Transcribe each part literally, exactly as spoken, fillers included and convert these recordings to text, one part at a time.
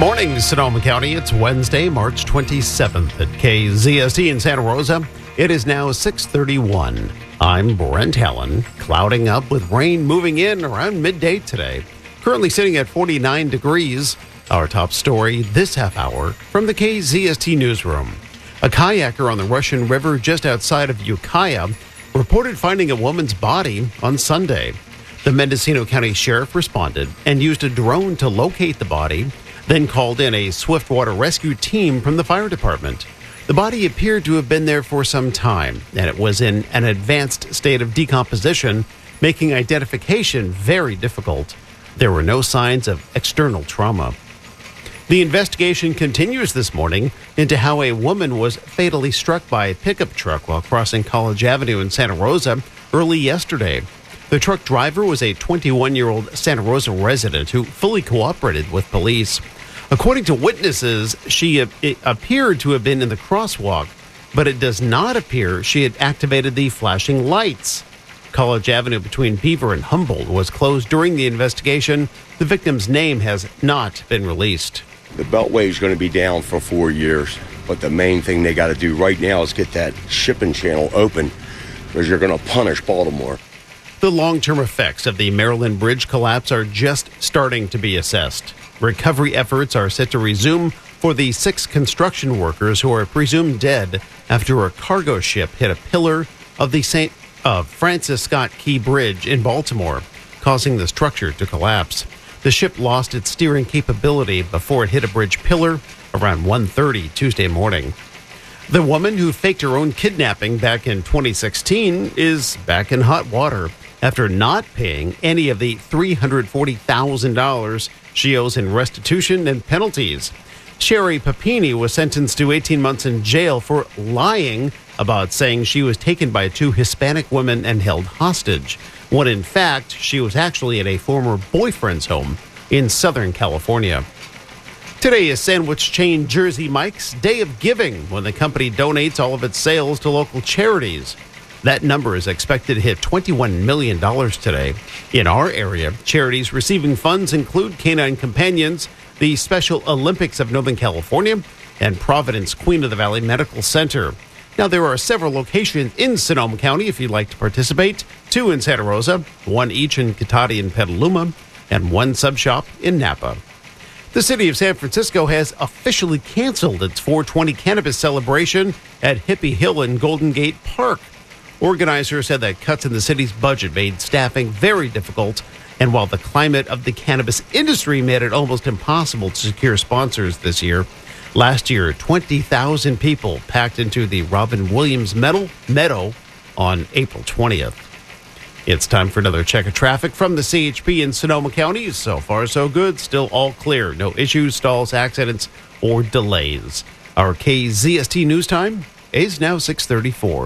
Morning, Sonoma County. It's Wednesday, March twenty-seventh at K Z S T in Santa Rosa. It is now six thirty-one. I'm Brent Allen, clouding up with rain moving in around midday today. Currently sitting at forty-nine degrees. Our top story this half hour from the K Z S T newsroom. A kayaker on the Russian River just outside of Ukiah reported finding a woman's body on Sunday. The Mendocino County Sheriff responded and used a drone to locate the body, then called in a swiftwater rescue team from the fire department. The body appeared to have been there for some time, and it was in an advanced state of decomposition, making identification very difficult. There were no signs of external trauma. The investigation continues this morning into how a woman was fatally struck by a pickup truck while crossing College Avenue in Santa Rosa early yesterday. The truck driver was a twenty-one-year-old Santa Rosa resident who fully cooperated with police. According to witnesses, she appeared to have been in the crosswalk, but it does not appear she had activated the flashing lights. College Avenue between Beaver and Humboldt was closed during the investigation. The victim's name has not been released. The Beltway is going to be down for four years, but the main thing they got to do right now is get that shipping channel open, because you're going to punish Baltimore. The long-term effects of the Maryland Bridge collapse are just starting to be assessed. Recovery efforts are set to resume for the six construction workers who are presumed dead after a cargo ship hit a pillar of the Saint Uh, Francis Scott Key Bridge in Baltimore, causing the structure to collapse. The ship lost its steering capability before it hit a bridge pillar around one thirty Tuesday morning. The woman who faked her own kidnapping back in twenty sixteen is back in hot water after not paying any of the three hundred forty thousand dollars she owes in restitution and penalties. Sherry Papini was sentenced to eighteen months in jail for lying about saying she was taken by two Hispanic women and held hostage, when in fact she was actually at a former boyfriend's home in Southern California. Today is sandwich chain Jersey Mike's Day of Giving, when the company donates all of its sales to local charities. That number is expected to hit twenty-one million dollars today. In our area, charities receiving funds include Canine Companions, the Special Olympics of Northern California, and Providence Queen of the Valley Medical Center. Now, there are several locations in Sonoma County if you'd like to participate. Two in Santa Rosa, one each in Cotati and Petaluma, and one sub shop in Napa. The city of San Francisco has officially canceled its four twenty cannabis celebration at Hippie Hill and Golden Gate Park. Organizers said that cuts in the city's budget made staffing very difficult, and while the climate of the cannabis industry made it almost impossible to secure sponsors this year, last year twenty thousand people packed into the Robin Williams Meadow, Meadow on April twentieth. It's time for another check of traffic from the C H P in Sonoma County. So far, so good. Still all clear. No issues, stalls, accidents, or delays. Our K Z S T news time is now six thirty-four.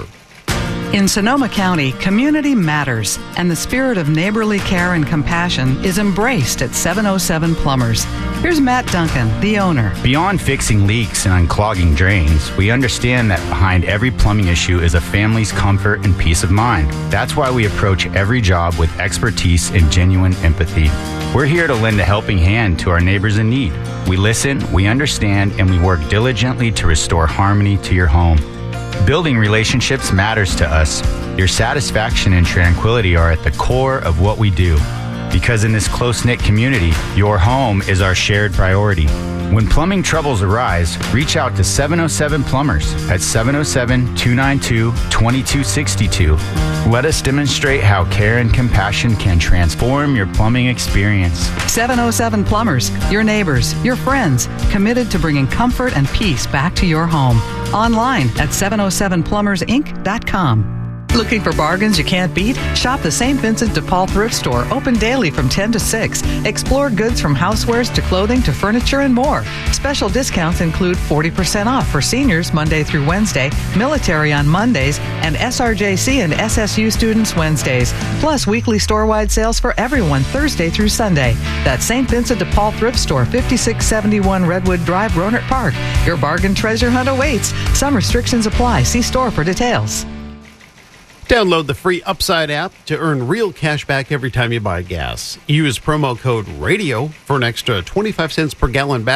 In Sonoma County, community matters, and the spirit of neighborly care and compassion is embraced at seven oh seven Plumbers. Here's Matt Duncan, the owner. Beyond fixing leaks and unclogging drains, we understand that behind every plumbing issue is a family's comfort and peace of mind. That's why we approach every job with expertise and genuine empathy. We're here to lend a helping hand to our neighbors in need. We listen, we understand, and we work diligently to restore harmony to your home. Building relationships matters to us. Your satisfaction and tranquility are at the core of what we do. Because in this close-knit community, your home is our shared priority. When plumbing troubles arise, reach out to seven oh seven Plumbers at seven oh seven, two nine two, two two six two. Let us demonstrate how care and compassion can transform your plumbing experience. seven oh seven Plumbers, your neighbors, your friends, committed to bringing comfort and peace back to your home. Online at seven oh seven plumbers inc dot com. Looking for bargains you can't beat? Shop the Saint Vincent de Paul thrift store, open daily from ten to six. Explore goods from housewares to clothing to furniture and more. Special discounts include forty percent off for seniors Monday through Wednesday, military on Mondays, and S R J C and S S U students Wednesdays. Plus weekly store-wide sales for everyone Thursday through Sunday. That's Saint Vincent de Paul thrift store, fifty-six seventy-one Redwood Drive, Rohnert Park. Your bargain treasure hunt awaits. Some restrictions apply. See store for details. Download the free Upside app to earn real cash back every time you buy gas. Use promo code RADIO for an extra twenty-five cents per gallon back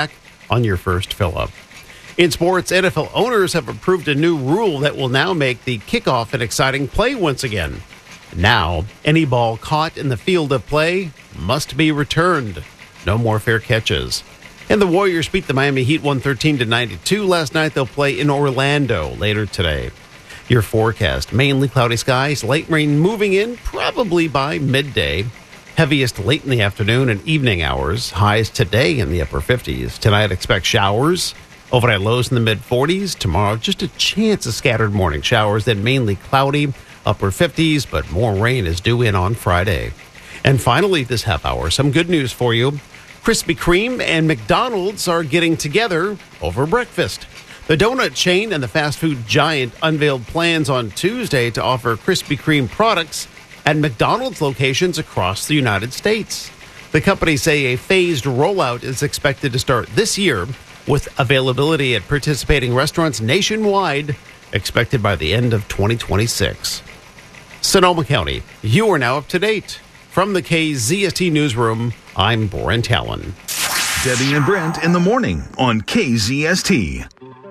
on your first fill-up. In sports, N F L owners have approved a new rule that will now make the kickoff an exciting play once again. Now, any ball caught in the field of play must be returned. No more fair catches. And the Warriors beat the Miami Heat one thirteen to ninety-two last night. They'll play in Orlando later today. Your forecast, mainly cloudy skies, light rain moving in probably by midday. Heaviest late in the afternoon and evening hours. Highs today in the upper fifties. Tonight, expect showers. Overnight lows in the mid-forties. Tomorrow, just a chance of scattered morning showers, then mainly cloudy, upper fifties, but more rain is due in on Friday. And finally, this half hour, some good news for you. Krispy Kreme and McDonald's are getting together over breakfast. The donut chain and the fast food giant unveiled plans on Tuesday to offer Krispy Kreme products at McDonald's locations across the United States. The companies say a phased rollout is expected to start this year, with availability at participating restaurants nationwide expected by the end of twenty twenty-six. Sonoma County, you are now up to date. From the K Z S T Newsroom, I'm Brent Allen. Debbie and Brent in the morning on K Z S T.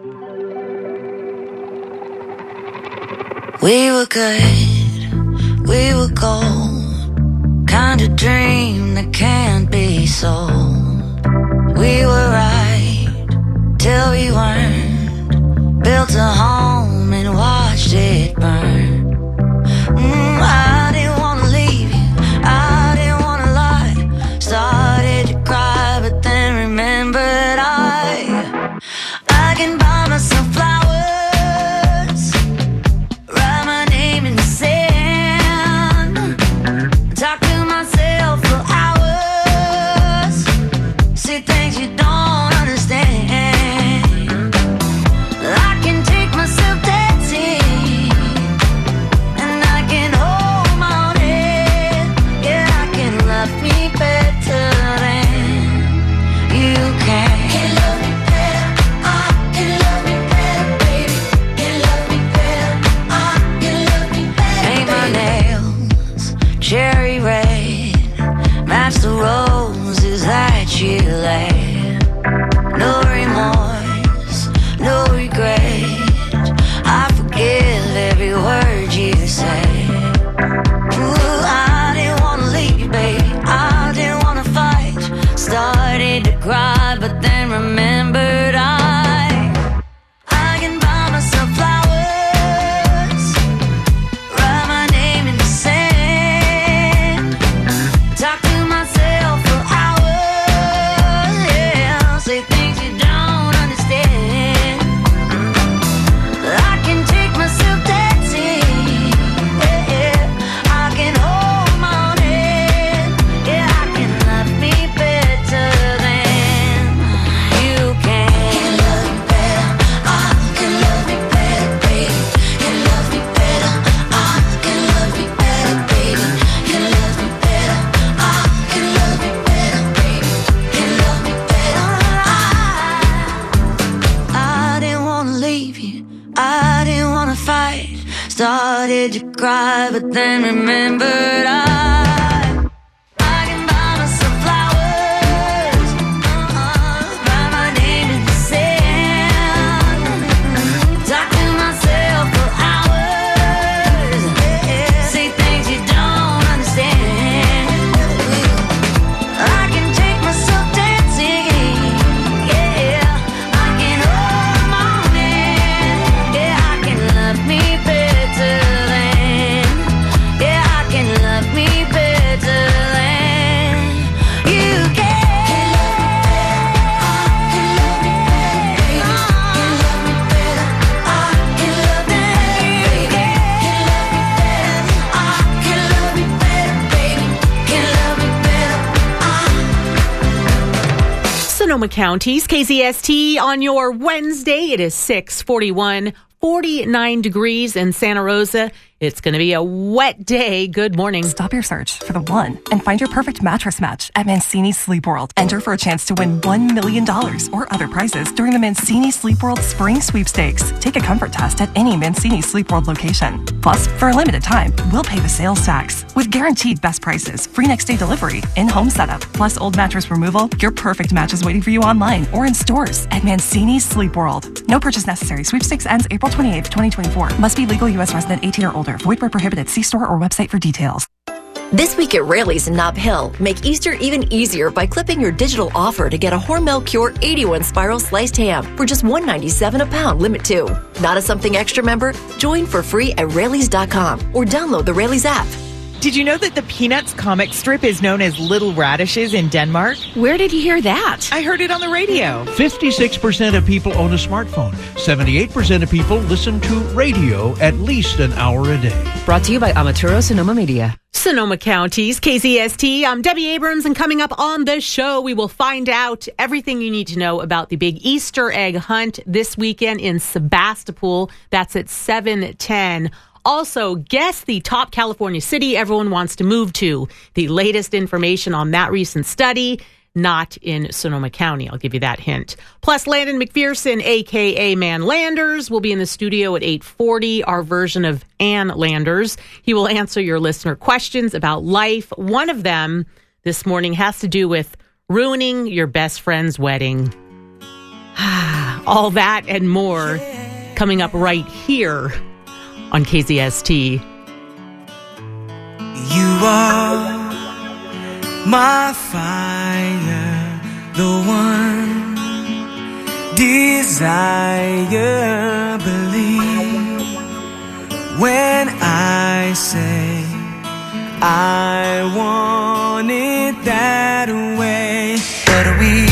We were good, we were gold, kind of dream that can't be sold. We were right till we weren't, built a home and watched it burn. Mm, I didn't want to leave you, I didn't want to lie, started to cry but then remembered I, I can buy myself flowers. The roses that you laid. No remorse, no regret. I forgive every word you say. Ooh, I didn't want to leave, baby, I didn't want to fight. Started to cry, but then remembered I, I can buy myself flowers, write my name in the sand, talk to myself for hours, yeah, say things you don't understand. I can take myself dancing, yeah, yeah. I can hold my own hand, yeah, I can love me better than you can. Can love me better, I can love me better, baby. Can love me better, I can love me better, baby. Can love me better, I can love me better, baby. Can love me better, I, I didn't want to leave you, I didn't want to fight. Started to cry, but then remembered I, I can buy myself flowers, uh-uh, write my name in the sand, talk to myself for hours, yeah, say things you don't understand. I can take myself dancing, yeah, I can hold my own hand, yeah, I can love me better than, yeah, I can love me better than you can. Can love me better, I can love me better, baby. Can love me better, I can love me better, baby. Can love me better, I. Sonoma County's K Z S T on your Wednesday. It is six forty-one, forty-nine degrees in Santa Rosa. It's going to be a wet day. Good morning. Stop your search for the one and find your perfect mattress match at Mancini Sleep World. Enter for a chance to win one million dollars or other prizes during the Mancini Sleep World Spring Sweepstakes. Take a comfort test at any Mancini Sleep World location. Plus, for a limited time, we'll pay the sales tax. With guaranteed best prices, free next day delivery, in-home setup, plus old mattress removal, your perfect match is waiting for you online or in stores at Mancini Sleep World. No purchase necessary. Sweepstakes ends April twenty-eighth, twenty twenty-four. Must be legal U S resident eighteen or older. Void where prohibited. See store or website for details. This week at Raley's in Nob Hill, make Easter even easier by clipping your digital offer to get a Hormel Cure eighty-one Spiral Sliced Ham for just one dollar and ninety-seven cents a pound, limit two. Not a Something Extra member? Join for free at Raley's dot com or download the Raley's app. Did you know that the Peanuts comic strip is known as Little Radishes in Denmark? Where did you hear that? I heard it on the radio. fifty-six percent of people own a smartphone. seventy-eight percent of people listen to radio at least an hour a day. Brought to you by Amaturo Sonoma Media. Sonoma County's K Z S T. I'm Debbie Abrams, and coming up on the show, we will find out everything you need to know about the big Easter egg hunt this weekend in Sebastopol. That's at seven ten. Also, guess the top California city everyone wants to move to. The latest information on that recent study, not in Sonoma County. I'll give you that hint. Plus, Landon McPherson, a k a. Man Landers, will be in the studio at eight forty, our version of Ann Landers. He will answer your listener questions about life. One of them this morning has to do with ruining your best friend's wedding. All that and more coming up right here on K Z S T. You are my fire, the one desire. Believe when I say I want it that way. But we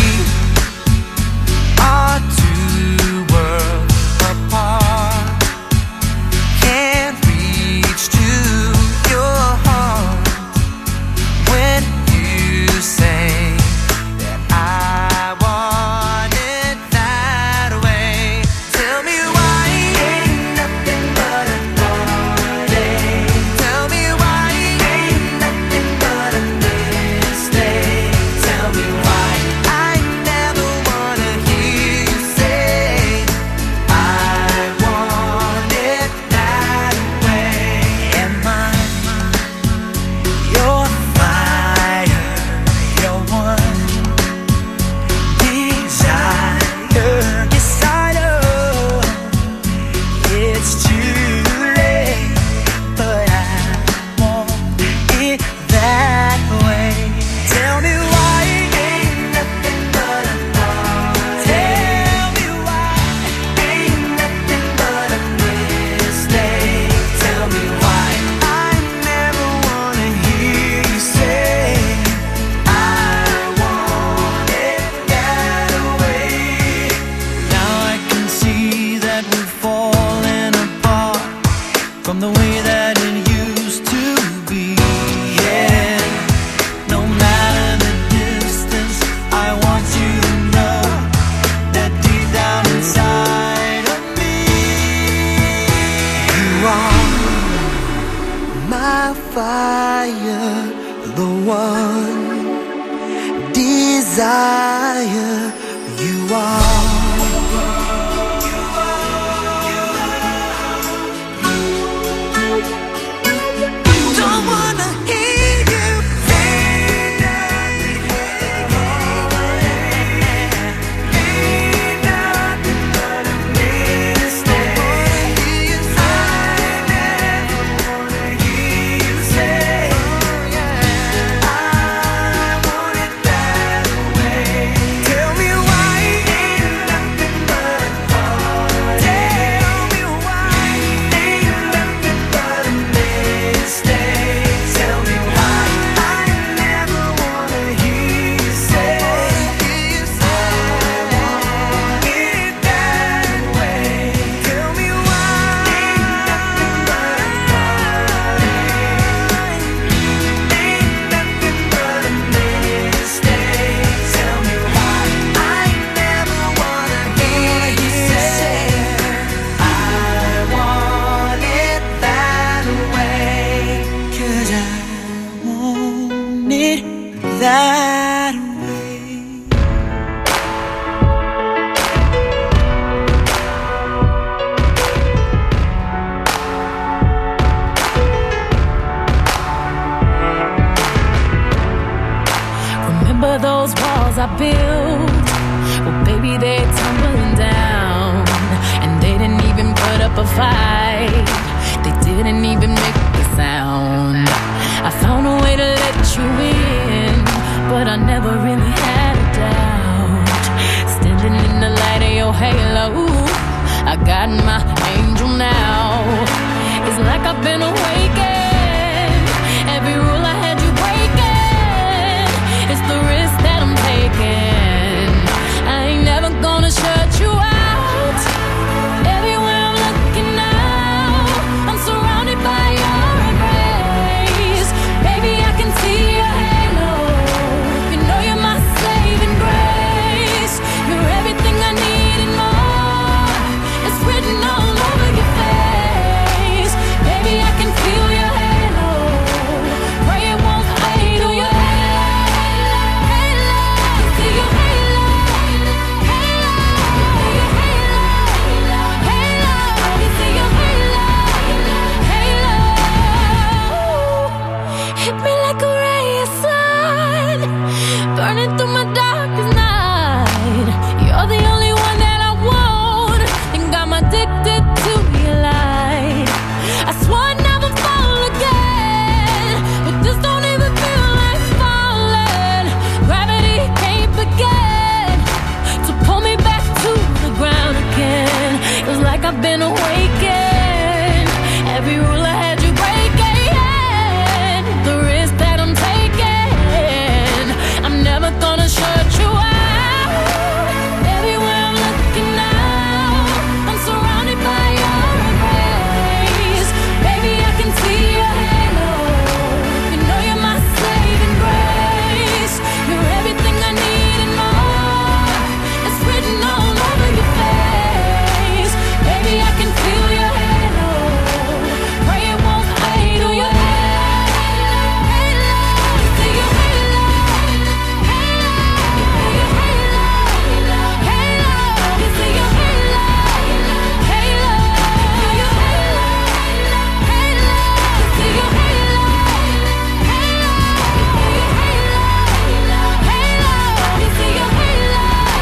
are two worlds apart. Can't reach to your heart when you say that I want it that way. Tell me why ain't nothing but a party. Tell me why ain't nothing but a mistake. a fight. They didn't even make a sound. I found a way to let you in, but I never really had a doubt. Standing in the light of your halo, I got my angel now. It's like I've been awakened. Every rule I had you breaking. It's the risk that I'm taking. I ain't never gonna shut you out. Everywhere I'm looking now, I'm surrounded by your embrace. Baby, I can see your halo. You know you're my saving grace. You're everything I need and more. It's written all over your face. Baby, I can feel your halo. Pray it won't fade. Oh, your halo, halo. See your halo, halo, your halo, halo. You see your halo, halo. Hit me like a ray of sun, burning through my darkest night. You're the only one that I want, and I'm addicted to your light. I swore I'd never fall again, but this don't even feel like falling. Gravity can't begin to pull me back to the ground again. It's like I've been awakened. Every rule I had you breaking. The risk that I'm taking, I'm never gonna shut you out. Everywhere I'm looking now, I'm surrounded by your embrace. Baby, I can see your halo. You know you're my saving grace. You're everything I need and more. It's written all over your face. Baby, I can feel your halo. Pray it won't fade. Oh, your halo, halo. You see your halo, halo. Your halo, halo. You see your halo, halo. Your halo, halo. You see your halo, halo. Your halo, halo. You see your halo,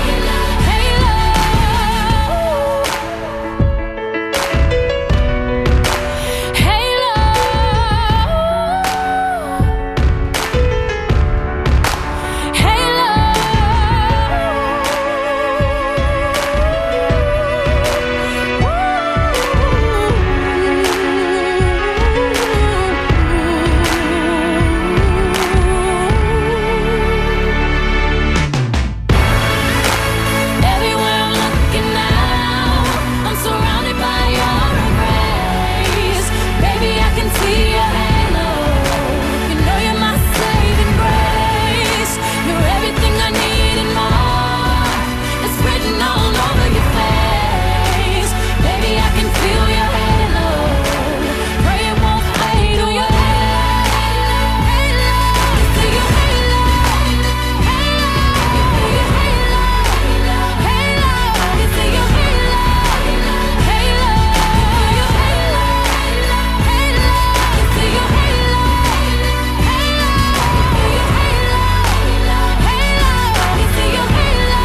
everywhere I'm looking now, I'm surrounded by your embrace. Baby, I can see your halo. You know you're my saving grace. You're everything I need and more. It's written all over your face. Baby, I can feel your halo. Pray it won't fade. Oh, your halo, halo. You see your halo, halo. Your halo, halo. You see your halo, halo. Your halo, halo. You see your halo, halo. Your halo, halo. You see your halo,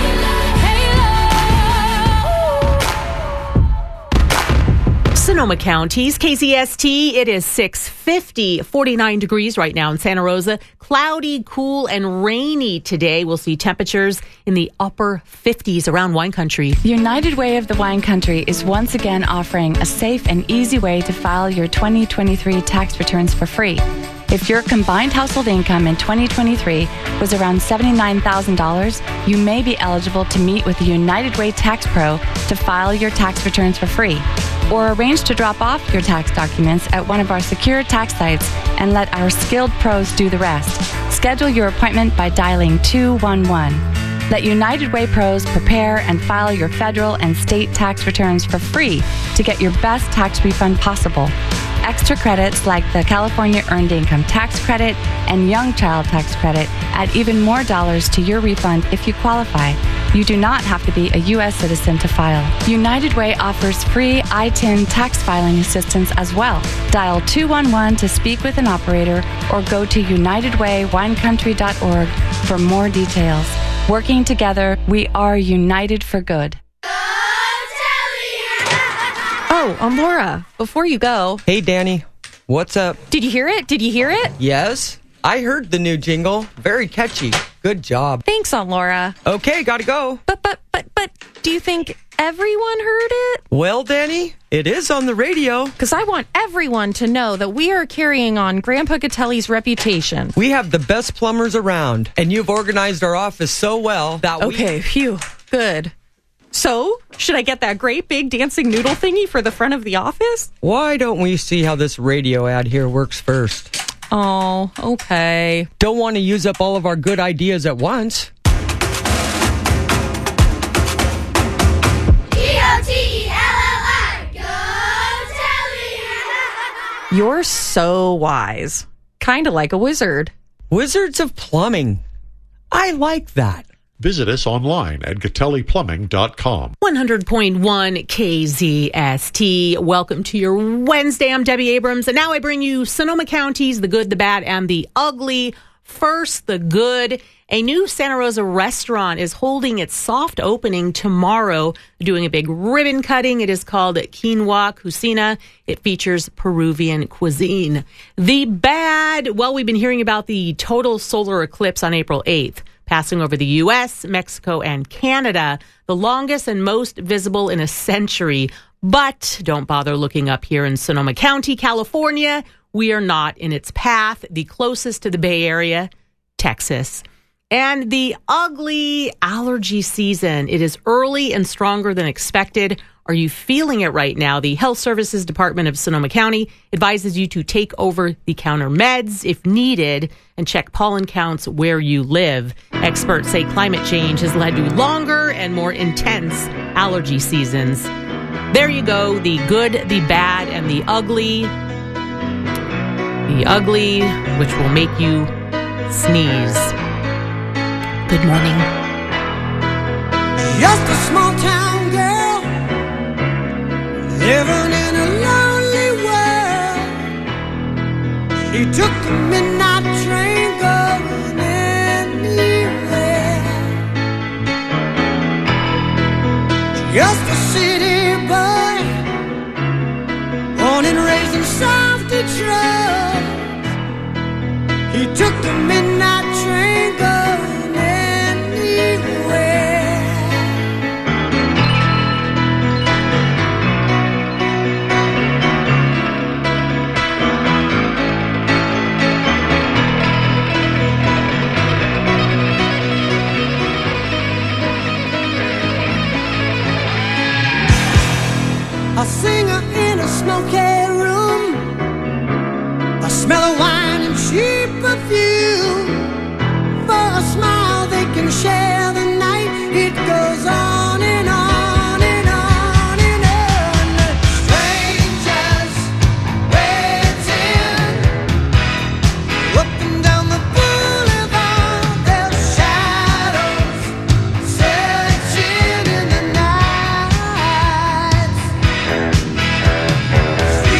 halo. Sonoma County's K Z S T. It is six fifty, forty-nine degrees right now in Santa Rosa. Cloudy, cool, and rainy today. We'll see temperatures in the upper fifties around wine country. United Way of the Wine Country is once again offering a safe and easy way to file your twenty twenty-three tax returns for free. If your combined household income in twenty twenty-three was around seventy-nine thousand dollars, you may be eligible to meet with the United Way Tax Pro to file your tax returns for free. Or arrange to drop off your tax documents at one of our secure tax sites and let our skilled pros do the rest. Schedule your appointment by dialing two one one. Let United Way pros prepare and file your federal and state tax returns for free to get your best tax refund possible. Extra credits like the California Earned Income Tax Credit and Young Child Tax Credit add even more dollars to your refund if you qualify. You do not have to be a U S citizen to file. United Way offers free I T I N tax filing assistance as well. Dial two one one to speak with an operator or go to united way wine country dot org for more details. Working together, we are united for good. Oh, um, Laura, before you go. Hey, Danny. What's up? Did you hear it? Did you hear it? Yes. I heard the new jingle. Very catchy. Good job. Thanks, Aunt Laura. Okay, gotta go. But, but, but, but, do you think everyone heard it? Well, Danny, it is on the radio. Because I want everyone to know that we are carrying on Grandpa Gatelli's reputation. We have the best plumbers around, and you've organized our office so well that we... Okay, phew. Good. So, should I get that great big dancing noodle thingy for the front of the office? Why don't we see how this radio ad here works first? Oh, okay. Don't want to use up all of our good ideas at once. G O T E L L I, go Telly! You're so wise. Kind of like a wizard. Wizards of Plumbing. I like that. Visit us online at gatelli plumbing dot com. one hundred point one K Z S T. Welcome to your Wednesday. I'm Debbie Abrams, and now I bring you Sonoma County's The Good, the Bad, and the Ugly. First, the good. A new Santa Rosa restaurant is holding its soft opening tomorrow, doing a big ribbon cutting. It is called Quinoa Cucina. It features Peruvian cuisine. The bad, well, we've been hearing about the total solar eclipse on April eighth. Passing over the U S, Mexico, and Canada, the longest and most visible in a century. But don't bother looking up here in Sonoma County, California. We are not in its path. The closest to the Bay Area, Texas. And the ugly allergy season. It is early and stronger than expected. Are you feeling it right now? The Health Services Department of Sonoma County advises you to take over-the-counter meds if needed and check pollen counts where you live. Experts say climate change has led to longer and more intense allergy seasons. There you go, the good, the bad, and the ugly. The ugly, which will make you sneeze. Good morning. Just a small town girl living in a lonely world. She took the midnight train going anywhere. Just a city boy, born and raised in South Detroit. He took the midnight train going anywhere. A singer in a smoky room, a smell of wine and cheap perfume. For a smile they can share the night. It goes on and on and on and on. Strangers waiting up and down the boulevard. Their shadows searching in the night.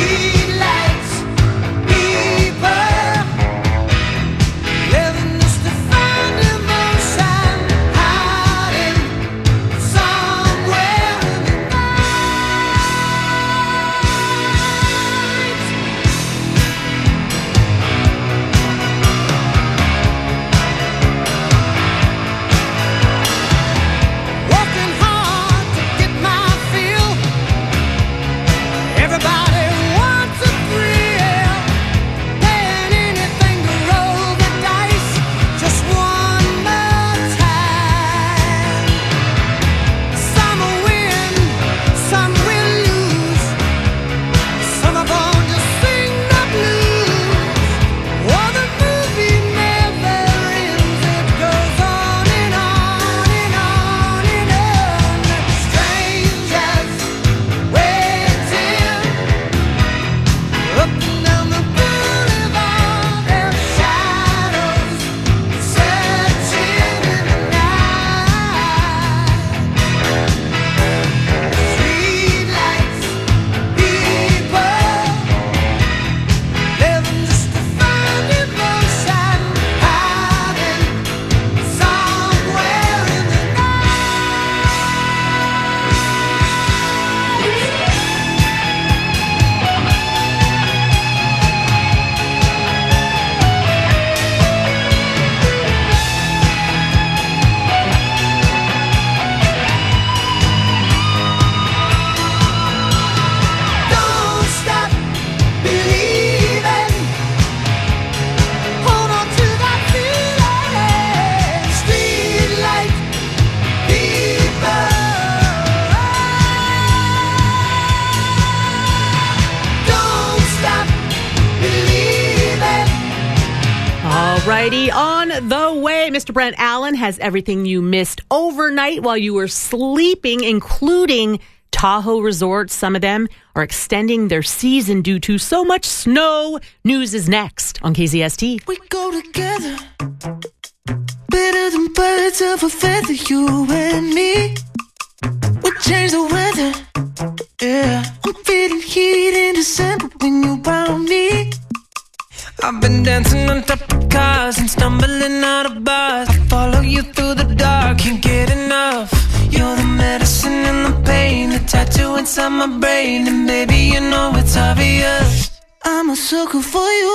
righty, on the way. Mister Brent Allen has everything you missed overnight while you were sleeping, including Tahoe resorts. Some of them are extending their season due to so much snow. News is next on K Z S T. We go together, better than birds of a feather, you and me. We change the weather, yeah. I'm feeling heat in December when you found me. I've been dancing on top of cars and stumbling out of bars. I follow you through the dark, can't get enough. You're the medicine and the pain, the tattoo inside my brain. And baby, you know it's obvious, I'm a sucker for you.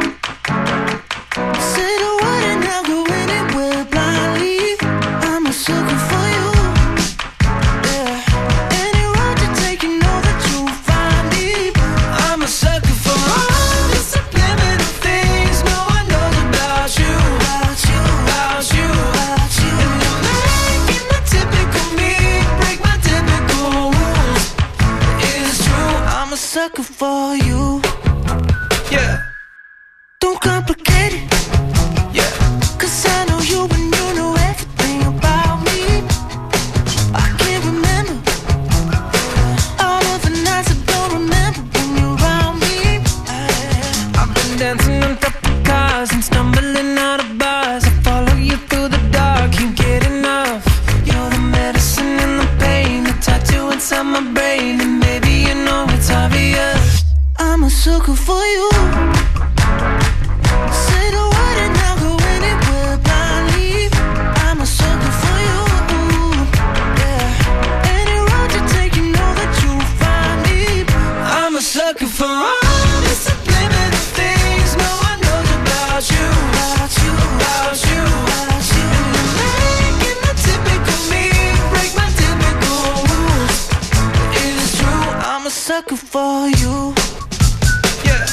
Say the word and I'll go anywhere blindly. I'm a sucker for you. Yeah. Any road you take, you know that you'll find me. I'm a sucker for all the subliminal things no one knows about you, About you, about you, about you. And you're making the typical me break my typical rules. It's true, I'm a sucker for you. yeah, Don't complicate it, yeah. cause I know you and you know everything about me. I can't remember all of the nights I don't remember when you're around me. I've been dancing on top of cars and stumbling out of bars. I follow you through the dark, can't get enough. You're the medicine and the pain, the tattoo inside my brain. And maybe you know it's obvious, I'm a sucker for you. Say the word and I'll go anywhere blindly. I'm a sucker for you. Yeah. Any road you take, you know that you'll find me. I'm a sucker for all the subliminal things no one knows about you, About you, about you. about you. And you're making the typical me break my typical rules. It's true, I'm a sucker for you. yeah.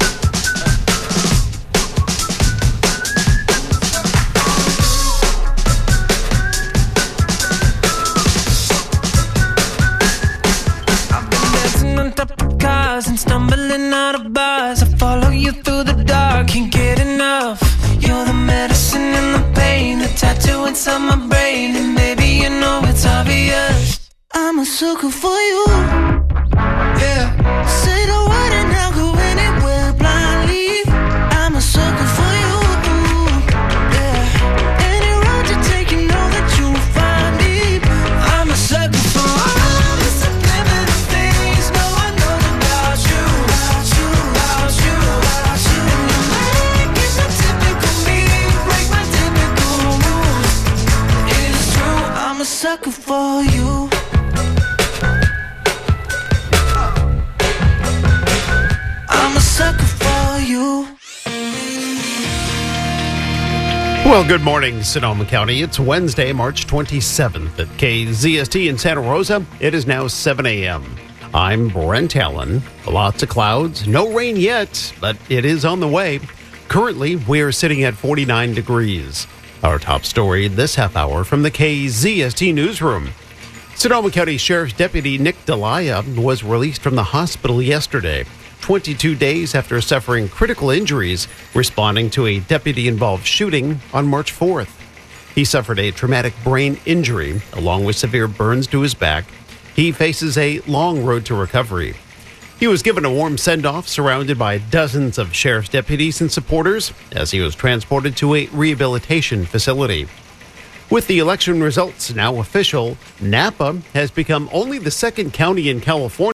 I've been dancing on top of cars and stumbling out of bars. I follow you through the dark, can't get enough. You're the medicine and the pain, the tattoo inside my brain. And maybe you know it's obvious, I'm a sucker for you. yeah. Say the word and I'll go anywhere blindly. I'm a sucker for you. Yeah. Any road you take, you know that you'll find me. I'm a sucker for all the subliminal things no one knows about you, About you, about you, about you. And you're making the typical me break my typical rules. It's true, I'm a sucker for you. I'm a sucker for you. Well, good morning, Sonoma County. It's Wednesday, March twenty-seventh at K Z S T in Santa Rosa. It is now seven a.m. I'm Brent Allen. Lots of clouds. No rain yet, but it is on the way. Currently, we're sitting at forty-nine degrees. Our top story this half hour from the K Z S T newsroom. Sonoma County Sheriff's Deputy Nick Delia was released from the hospital yesterday, twenty-two days after suffering critical injuries responding to a deputy-involved shooting on March fourth. He suffered a traumatic brain injury along with severe burns to his back. He faces a long road to recovery. He was given a warm send-off surrounded by dozens of sheriff's deputies and supporters as he was transported to a rehabilitation facility. With the election results now official, Napa has become only the second county in California